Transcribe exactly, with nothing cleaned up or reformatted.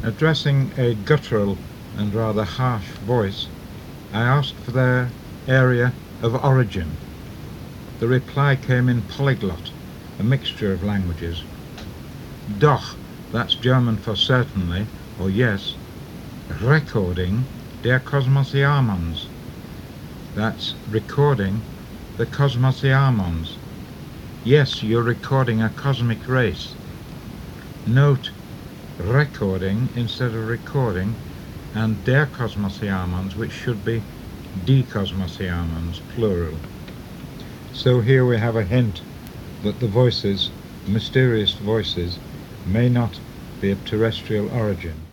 Addressing a guttural and rather harsh voice, I asked for their area of origin. The reply came in polyglot, a mixture of languages. Doch, that's German for certainly, or yes. Recording der Kosmosiamons. That's recording the Kosmosiamons. Yes, you're recording a cosmic race. Note recording instead of recording, and der Kosmosiamons, which should be die Kosmosiamons, plural. So here we have a hint that the voices, mysterious voices, may not be of terrestrial origin.